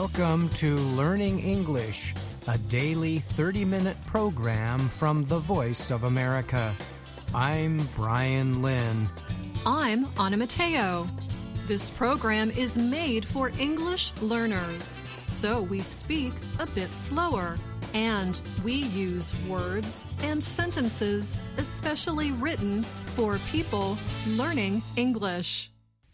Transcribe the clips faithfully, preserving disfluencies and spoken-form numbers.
Welcome to Learning English, a daily thirty-minute program from the Voice of America. I'm Brian Lynn. I'm Anna Mateo. This program is made for English learners, so we speak a bit slower, and we use words and sentences especially written for people learning English.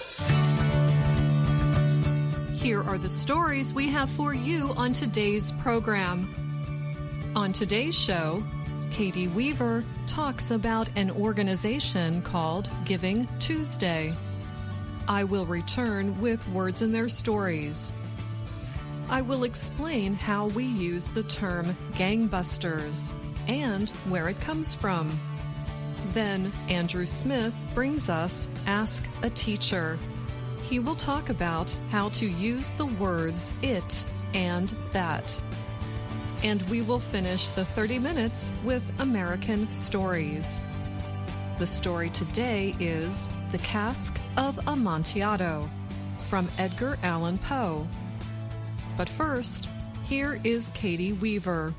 Here are the stories we have for you on today's program. On today's show, Katie Weaver talks about an organization called Giving Tuesday. I will return with words in their stories. I will explain how we use the term gangbusters and where it comes from. Then Andrew Smith brings us Ask a Teacher. He will talk about how to use the words it and that. And we will finish the thirty minutes with American stories. The story today is The Cask of Amontillado from Edgar Allan Poe. But first, here is Katie Weaver.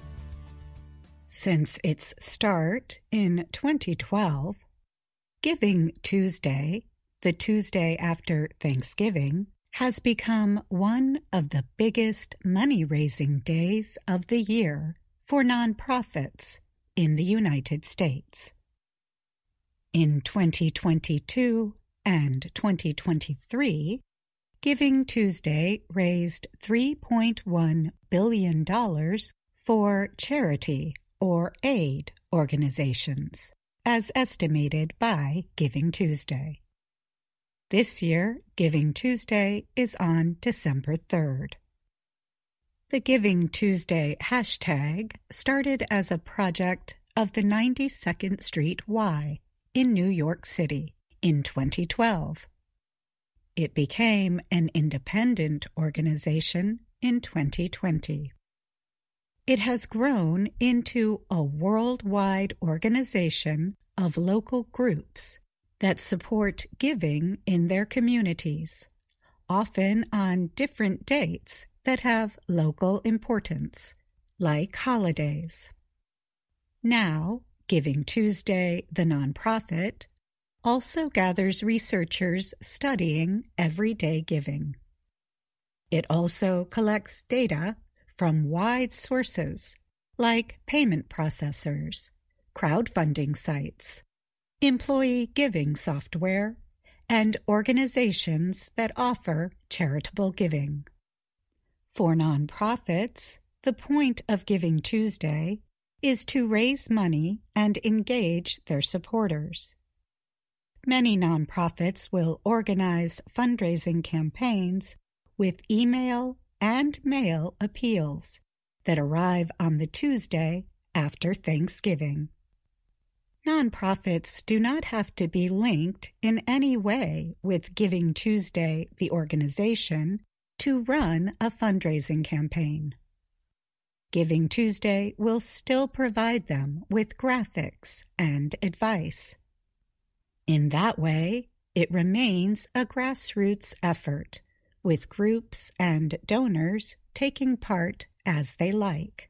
Since its start in twenty twelve, Giving Tuesday, the Tuesday after Thanksgiving, has become one of the biggest money-raising days of the year for nonprofits in the United States. In twenty twenty-two and twenty twenty-three, Giving Tuesday raised three point one billion dollars for charity or aid organizations, as estimated by Giving Tuesday. This year, Giving Tuesday is on December third. The Giving Tuesday hashtag started as a project of the ninety-second Street Y in New York City in twenty twelve. It became an independent organization in twenty twenty. It has grown into a worldwide organization of local groups that support giving in their communities, often on different dates that have local importance, like holidays. Now, Giving Tuesday, the nonprofit, also gathers researchers studying everyday giving. It also collects data from wide sources like payment processors, crowdfunding sites, employee giving software, and organizations that offer charitable giving. For nonprofits, the point of Giving Tuesday is to raise money and engage their supporters. Many nonprofits will organize fundraising campaigns with email and mail appeals that arrive on the Tuesday after Thanksgiving. Nonprofits do not have to be linked in any way with Giving Tuesday, the organization, to run a fundraising campaign. Giving Tuesday will still provide them with graphics and advice. In that way, it remains a grassroots effort, with groups and donors taking part as they like.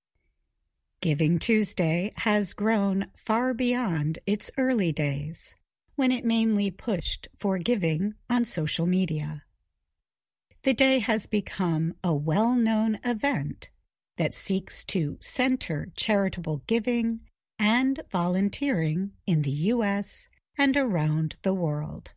Giving Tuesday has grown far beyond its early days, when it mainly pushed for giving on social media. The day has become a well-known event that seeks to center charitable giving and volunteering in the U S and around the world.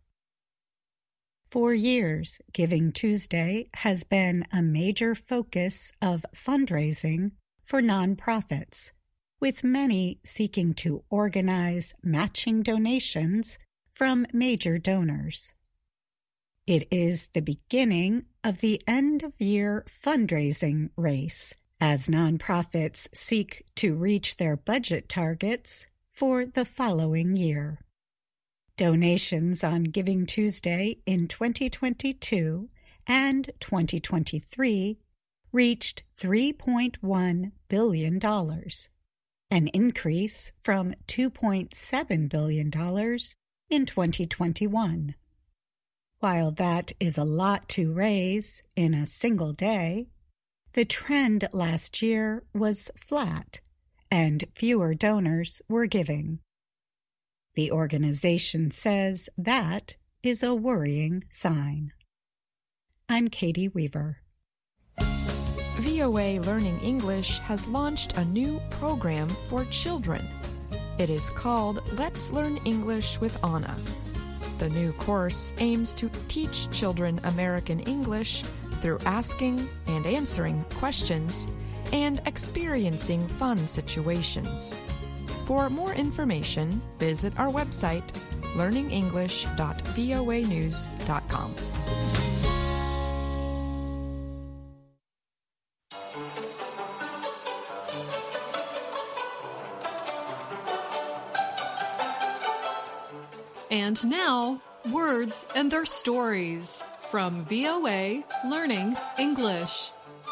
For years, Giving Tuesday has been a major focus of fundraising for nonprofits, with many seeking to organize matching donations from major donors. It is the beginning of the end-of-year fundraising race, as nonprofits seek to reach their budget targets for the following year. Donations on Giving Tuesday in twenty twenty-two and twenty twenty-three reached three point one billion dollars, an increase from two point seven billion dollars in twenty twenty-one. While that is a lot to raise in a single day, The trend last year was flat, and fewer donors were giving. The organization says that is a worrying sign. I'm Katie Weaver. V O A Learning English has launched a new program for children. It is called Let's Learn English with Anna. The new course aims to teach children American English through asking and answering questions and experiencing fun situations. For more information, visit our website, learning english dot voa news dot com. And now, words and their stories from V O A Learning English.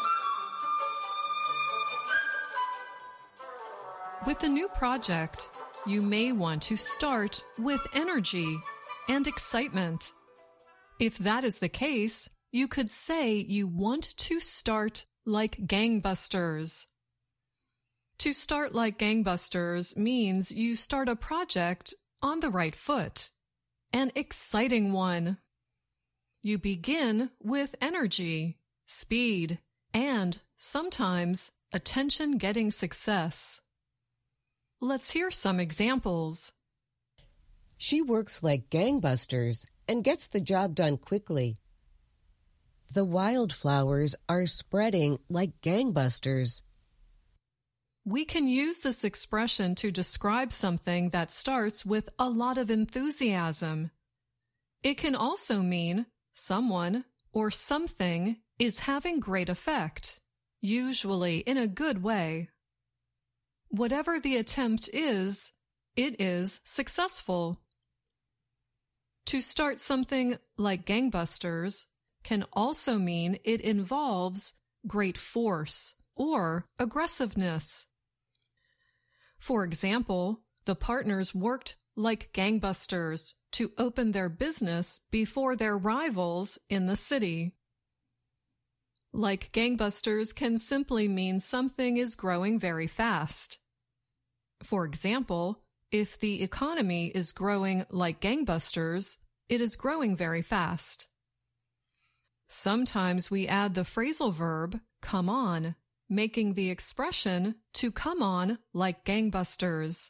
With a new project, you may want to start with energy and excitement. If that is the case, you could say you want to start like gangbusters. To start like gangbusters means you start a project on the right foot, an exciting one. You begin with energy, speed, and sometimes attention-getting success. Let's hear some examples. She works like gangbusters and gets the job done quickly. The wildflowers are spreading like gangbusters. We can use this expression to describe something that starts with a lot of enthusiasm. It can also mean someone or something is having great effect, usually in a good way. Whatever the attempt is, it is successful. To start something like gangbusters can also mean it involves great force or aggressiveness. For example, the partners worked like gangbusters to open their business before their rivals in the city. Like gangbusters can simply mean something is growing very fast. For example, if the economy is growing like gangbusters, it is growing very fast. Sometimes we add the phrasal verb come on, making the expression to come on like gangbusters.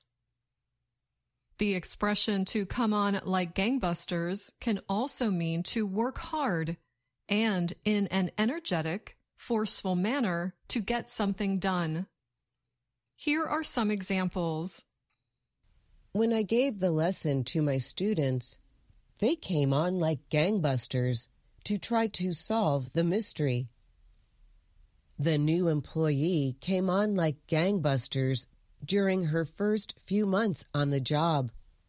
The expression to come on like gangbusters can also mean to work hard and in an energetic, forceful manner to get something done. Here are some examples. When I gave the lesson to my students, they came on like gangbusters to try to solve the mystery. The new employee came on like gangbusters during her first few months on the job.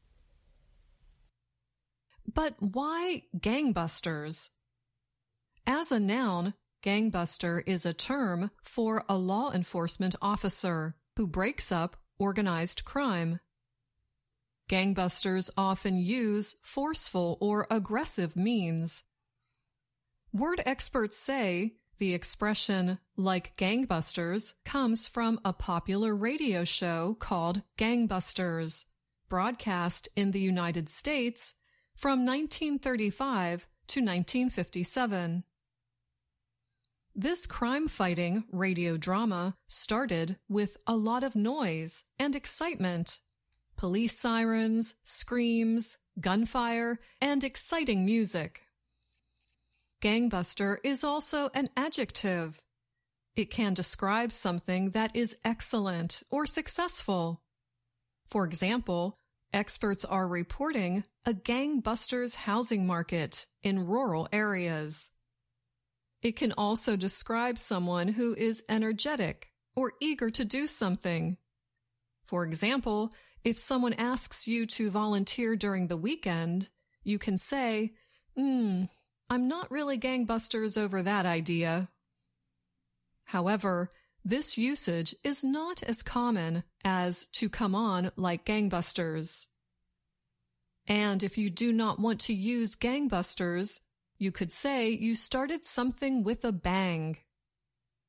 But why gangbusters? As a noun, gangbuster is a term for a law enforcement officer who breaks up organized crime. Gangbusters often use forceful or aggressive means. Word experts say the expression like gangbusters comes from a popular radio show called Gangbusters, broadcast in the United States from nineteen thirty-five to nineteen fifty-seven. This crime-fighting radio drama started with a lot of noise and excitement. Police sirens, screams, gunfire, and exciting music. Gangbuster is also an adjective. It can describe something that is excellent or successful. For example, experts are reporting a gangbusters housing market in rural areas. It can also describe someone who is energetic or eager to do something. For example, if someone asks you to volunteer during the weekend, you can say, hmm, I'm not really gangbusters over that idea. However, this usage is not as common as to come on like gangbusters. And if you do not want to use gangbusters, you could say you started something with a bang.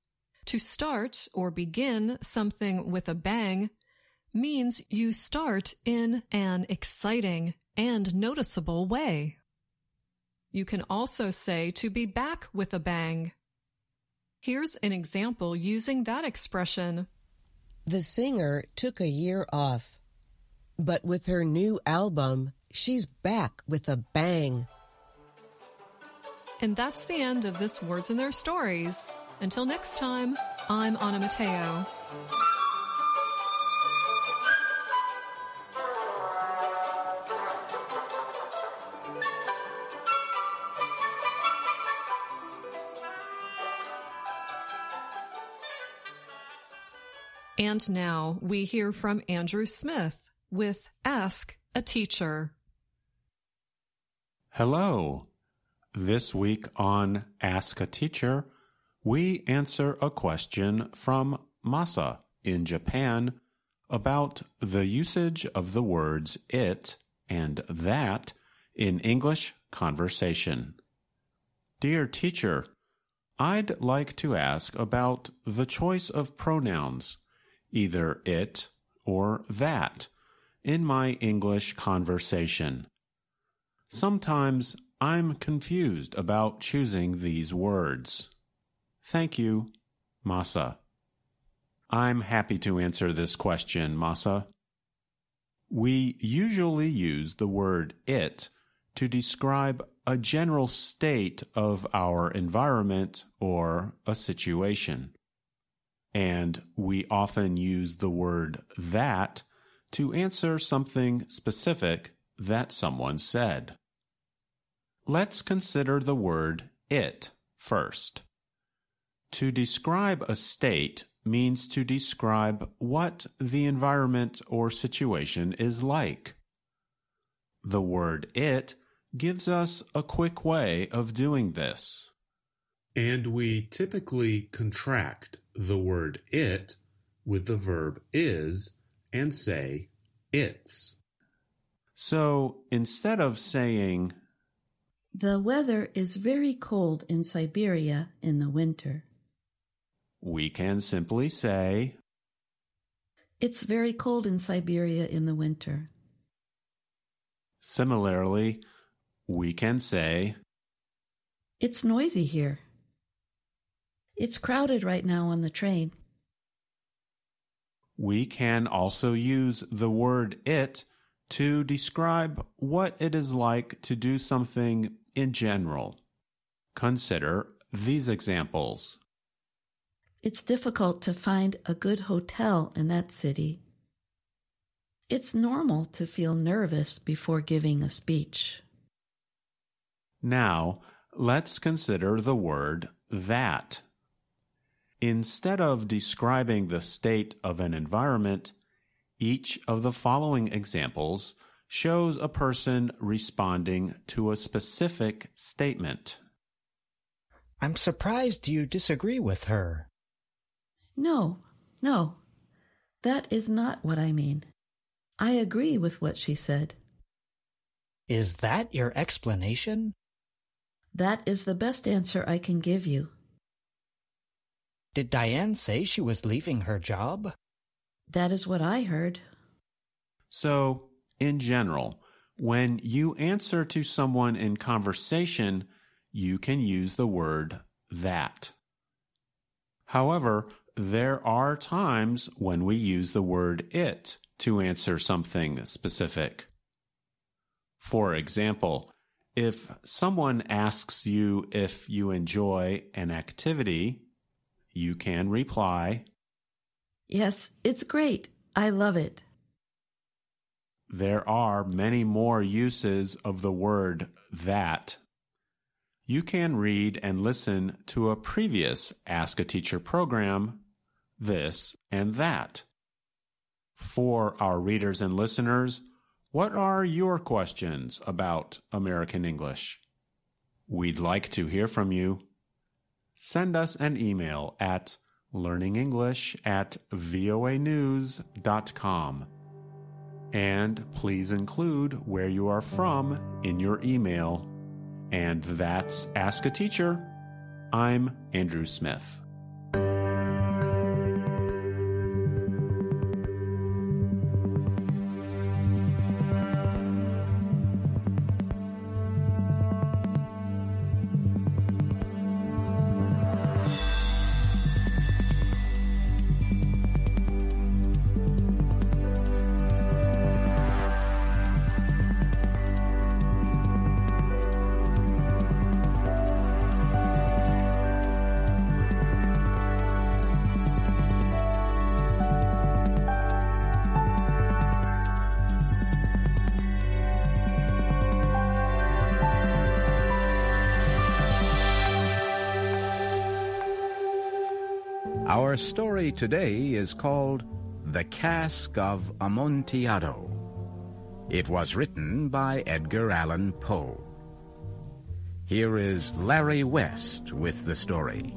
To start or begin something with a bang means you start in an exciting and noticeable way. You can also say to be back with a bang. Here's an example using that expression. The singer took a year off, but with her new album, she's back with a bang. And that's the end of this Words and Their Stories. Until next time, I'm Anna Mateo. And now we hear from Andrew Smith with Ask a Teacher. Hello. This week on Ask a Teacher, we answer a question from Masa in Japan about the usage of the words it and that in English conversation. Dear teacher, I'd like to ask about the choice of pronouns, either it or that, in my English conversation. Sometimes I'm confused about choosing these words. Thank you, Masa. I'm happy to answer this question, Masa. We usually use the word it to describe a general state of our environment or a situation. And we often use the word that to answer something specific that someone said. Let's consider the word it first. To describe a state means to describe what the environment or situation is like. The word it gives us a quick way of doing this. And we typically contract the word it with the verb is and say it's. So instead of saying, the weather is very cold in Siberia in the winter, we can simply say, it's very cold in Siberia in the winter. Similarly, we can say, it's noisy here. It's crowded right now on the train. We can also use the word it to describe what it is like to do something in general. Consider these examples. It's difficult to find a good hotel in that city. It's normal to feel nervous before giving a speech. Now, let's consider the word that. Instead of describing the state of an environment, each of the following examples shows a person responding to a specific statement. I'm surprised you disagree with her. No, no, that is not what I mean. I agree with what she said. Is that your explanation? That is the best answer I can give you. Did Diane say she was leaving her job? That is what I heard. So, in general, when you answer to someone in conversation, you can use the word that. However, there are times when we use the word it to answer something specific. For example, if someone asks you if you enjoy an activity, you can reply, yes, it's great. I love it. There are many more uses of the word that. You can read and listen to a previous Ask a Teacher program, This and That. For our readers and listeners, what are your questions about American English? We'd like to hear from you. Send us an email at learningenglish at voa news dot com. And please include where you are from in your email. And that's Ask a Teacher. I'm Andrew Smith. Our story today is called The Cask of Amontillado. It was written by Edgar Allan Poe. Here is Larry West with the story.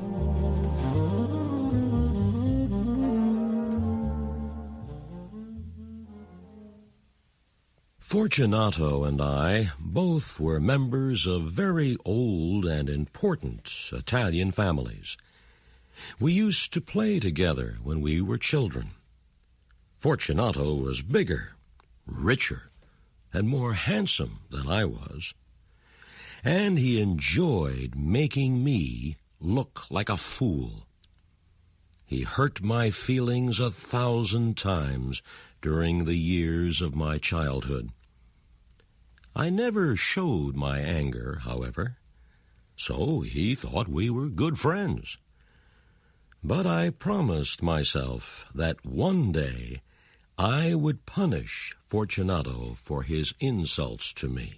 Fortunato and I both were members of very old and important Italian families. We used to play together when we were children. Fortunato was bigger, richer, and more handsome than I was. And he enjoyed making me look like a fool. He hurt my feelings a thousand times during the years of my childhood. I never showed my anger, however, so he thought we were good friends. But I promised myself that one day I would punish Fortunato for his insults to me.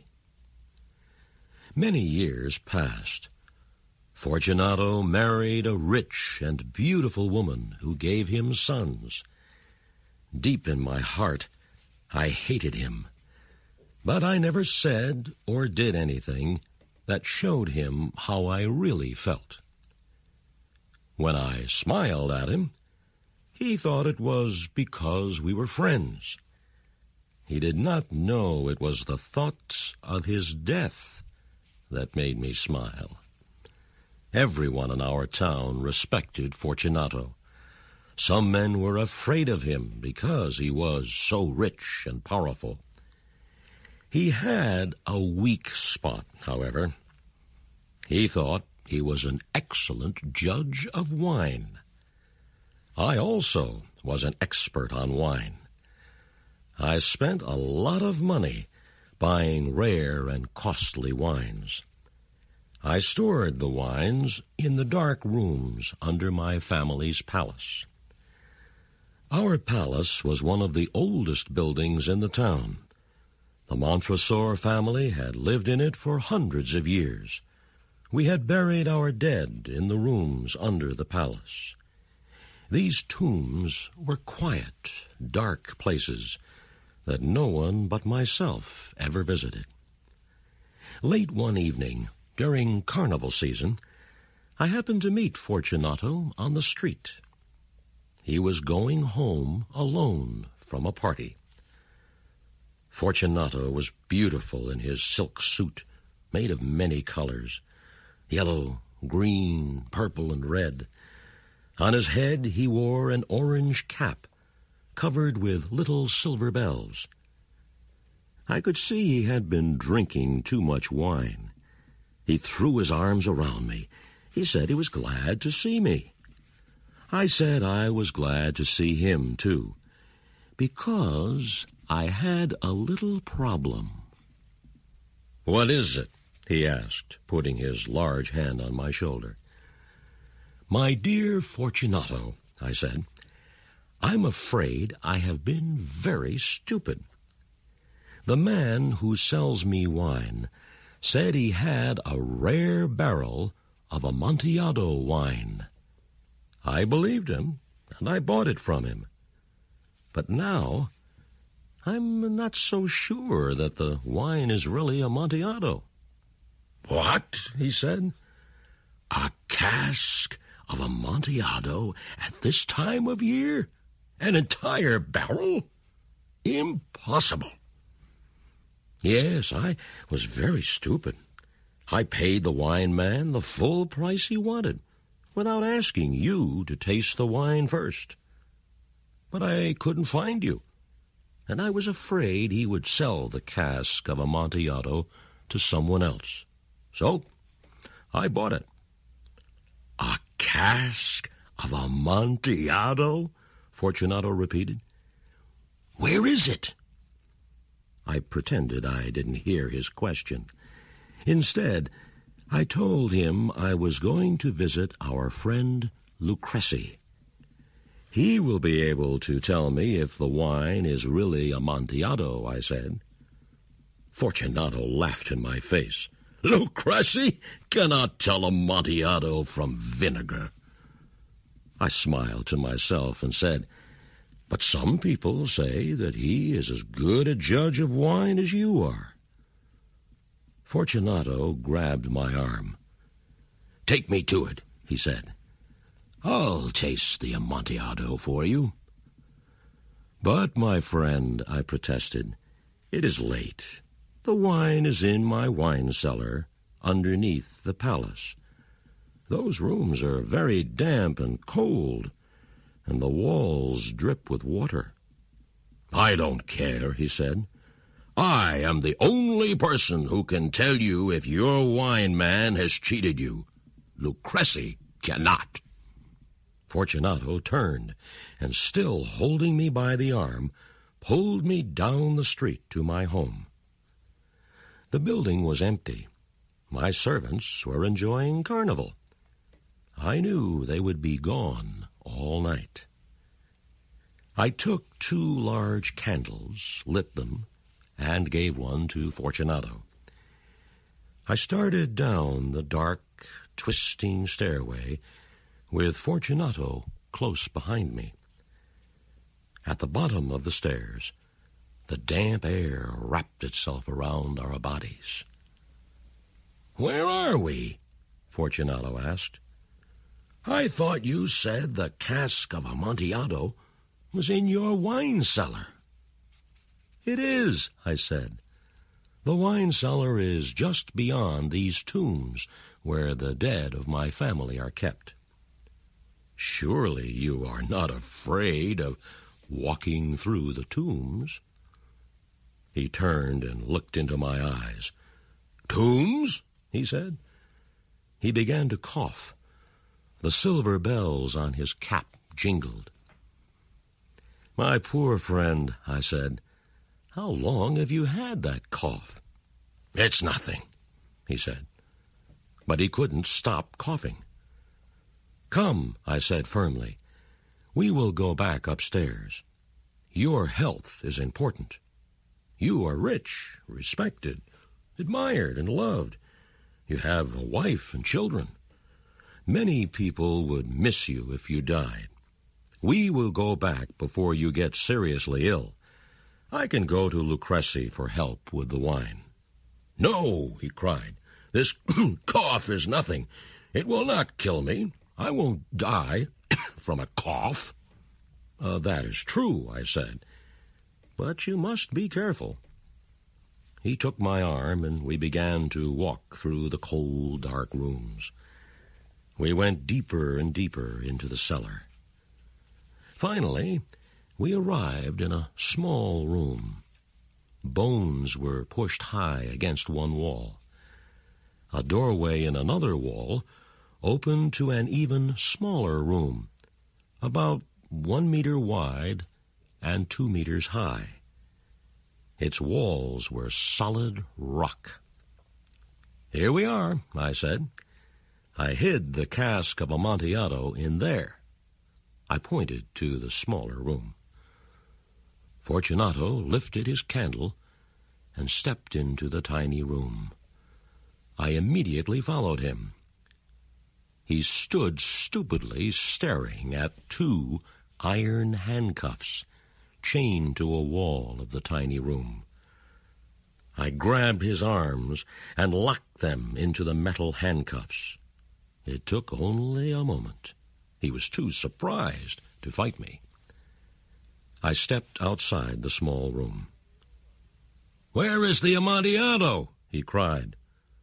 Many years passed. Fortunato married a rich and beautiful woman who gave him sons. Deep in my heart, I hated him, but I never said or did anything that showed him how I really felt. When I smiled at him, he thought it was because we were friends. He did not know it was the thought of his death that made me smile. Everyone in our town respected Fortunato. Some men were afraid of him because he was so rich and powerful. He had a weak spot, however. He thought he was an excellent judge of wine. I also was an expert on wine. I spent a lot of money buying rare and costly wines. I stored the wines in the dark rooms under my family's palace. Our palace was one of the oldest buildings in the town. The Montresor family had lived in it for hundreds of years. We had buried our dead in the rooms under the palace. These tombs were quiet, dark places that no one but myself ever visited. Late one evening, during carnival season, I happened to meet Fortunato on the street. He was going home alone from a party. Fortunato was beautiful in his silk suit, made of many colors, yellow, green, purple, and red. On his head he wore an orange cap, covered with little silver bells. I could see he had been drinking too much wine. He threw his arms around me. He said he was glad to see me. I said I was glad to see him, too, because I had a little problem. "What is it?" he asked, putting his large hand on my shoulder. "My dear Fortunato," I said, "I'm afraid I have been very stupid. The man who sells me wine said he had a rare barrel of Amontillado wine. I believed him, and I bought it from him. But now I'm not so sure that the wine is really Amontillado." "What?" he said. "A cask of Amontillado at this time of year? An entire barrel? Impossible." Yes, I was very stupid. I paid the wine man the full price he wanted, without asking you to taste the wine first. But I couldn't find you, and I was afraid he would sell the cask of Amontillado to someone else. So I bought it. "A cask of Amontillado?" Fortunato repeated. "Where is it?" I pretended I didn't hear his question. Instead, I told him I was going to visit our friend Lucrezi. "He will be able to tell me if the wine is really Amontillado," I said. Fortunato laughed in my face. "Lucrezi cannot tell Amontillado from vinegar." I smiled to myself and said, "But some people say that he is as good a judge of wine as you are." Fortunato grabbed my arm. "Take me to it," he said. "I'll taste the Amontillado for you." "But, my friend," I protested, "it is late. The wine is in my wine cellar underneath the palace. Those rooms are very damp and cold, and the walls drip with water." "I don't care," he said. "I am the only person who can tell you if your wine man has cheated you. Lucrece cannot." Fortunato turned, and still holding me by the arm, pulled me down the street to my home. The building was empty. My servants were enjoying carnival. I knew they would be gone all night. I took two large candles, lit them, and gave one to Fortunato. I started down the dark, twisting stairway with Fortunato close behind me. At the bottom of the stairs, the damp air wrapped itself around our bodies. "Where are we?" Fortunato asked. "I thought you said the cask of Amontillado was in your wine cellar." "It is," I said. "The wine cellar is just beyond these tombs where the dead of my family are kept." "Surely you are not afraid of walking through the tombs?" He turned and looked into my eyes. "Tombs?" he said. He began to cough. The silver bells on his cap jingled. "My poor friend," I said, "how long have you had that cough?" "It's nothing," he said. But he couldn't stop coughing. "Come," I said firmly, "we will go back upstairs. Your health is important. You are rich, respected, admired, and loved. You have a wife and children. Many people would miss you if you died. We will go back before you get seriously ill. I can go to Lucrece for help with the wine." "No," he cried. "This cough is nothing. It will not kill me. I won't die from a cough." Uh, "that is true," I said. "But you must be careful." He took my arm, and we began to walk through the cold, dark rooms. We went deeper and deeper into the cellar. Finally, we arrived in a small room. Bones were pushed high against one wall. A doorway in another wall opened to an even smaller room, about one meter wide and two meters high. Its walls were solid rock. "Here we are," I said. "I hid the cask of Amontillado in there." I pointed to the smaller room. Fortunato lifted his candle and stepped into the tiny room. I immediately followed him. He stood stupidly staring at two iron handcuffs chained to a wall of the tiny room. I grabbed his arms and locked them into the metal handcuffs. It took only a moment. He was too surprised to fight me. I stepped outside the small room. "Where is the Amontillado?" he cried.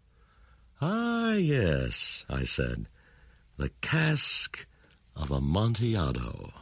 "Ah, yes," I said, "the cask of Amontillado."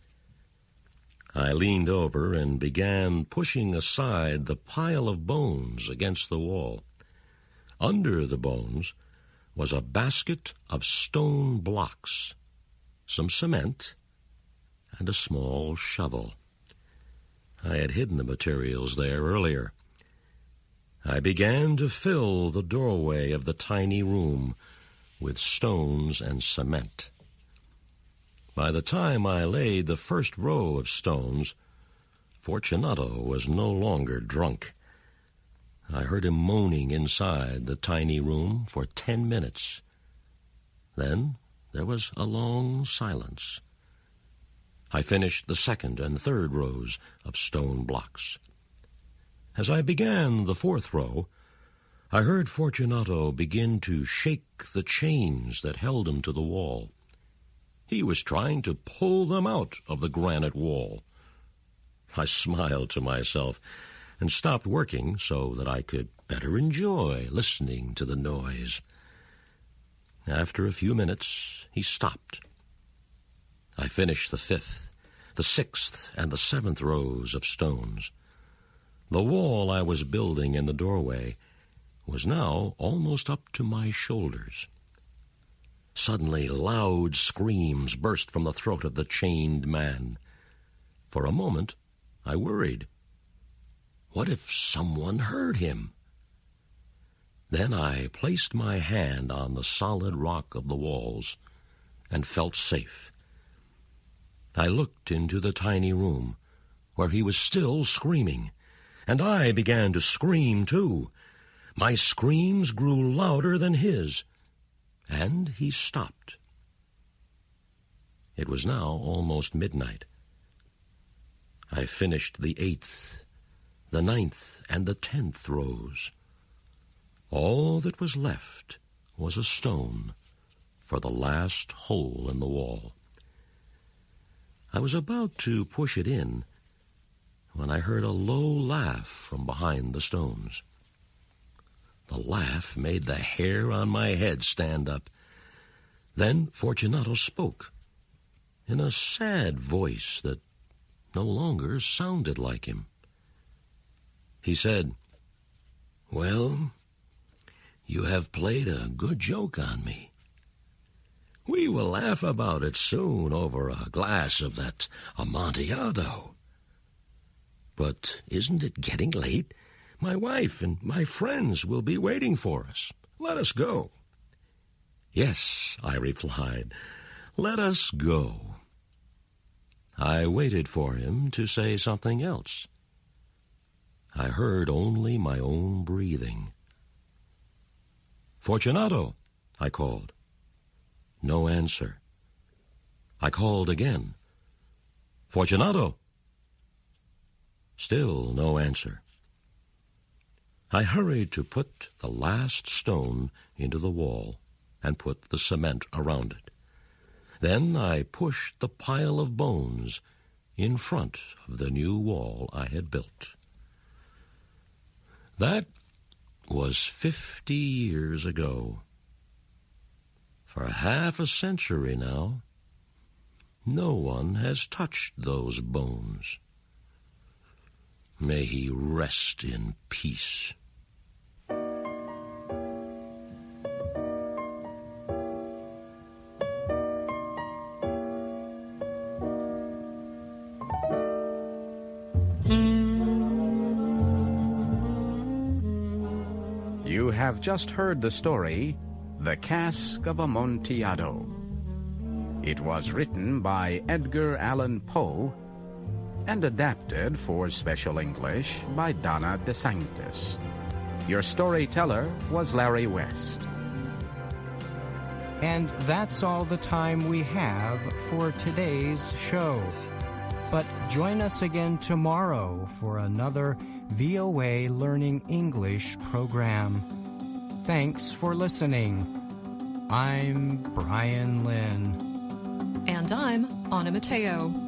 I leaned over and began pushing aside the pile of bones against the wall. Under the bones was a basket of stone blocks, some cement, and a small shovel. I had hidden the materials there earlier. I began to fill the doorway of the tiny room with stones and cement. By the time I laid the first row of stones, Fortunato was no longer drunk. I heard him moaning inside the tiny room for ten minutes. Then there was a long silence. I finished the second and third rows of stone blocks. As I began the fourth row, I heard Fortunato begin to shake the chains that held him to the wall. He was trying to pull them out of the granite wall. I smiled to myself and stopped working so that I could better enjoy listening to the noise. After a few minutes, he stopped. I finished the fifth, the sixth, and the seventh rows of stones. The wall I was building in the doorway was now almost up to my shoulders. Suddenly, loud screams burst from the throat of the chained man. For a moment, I worried. What if someone heard him? Then I placed my hand on the solid rock of the walls and felt safe. I looked into the tiny room where he was still screaming, and I began to scream too. My screams grew louder than his, and he stopped. It was now almost midnight. I finished the eighth, the ninth, and the tenth rows. All that was left was a stone for the last hole in the wall. I was about to push it in when I heard a low laugh from behind the stones. The laugh made the hair on my head stand up. Then Fortunato spoke in a sad voice that no longer sounded like him. He said, "Well, you have played a good joke on me. We will laugh about it soon over a glass of that Amontillado. But isn't it getting late? My wife and my friends will be waiting for us. Let us go." "Yes," I replied, "let us go." I waited for him to say something else. I heard only my own breathing. "Fortunato," I called. No answer. I called again. "Fortunato." Still no answer. I hurried to put the last stone into the wall and put the cement around it. Then I pushed the pile of bones in front of the new wall I had built. That was fifty years ago. For half a century now, no one has touched those bones. May he rest in peace. You have just heard the story, The Cask of Amontillado. It was written by Edgar Allan Poe and adapted for Special English by Donna DeSantis. Your storyteller was Larry West. And that's all the time we have for today's show. But join us again tomorrow for another V O A Learning English program. Thanks for listening. I'm Brian Lynn. And I'm Anna Mateo.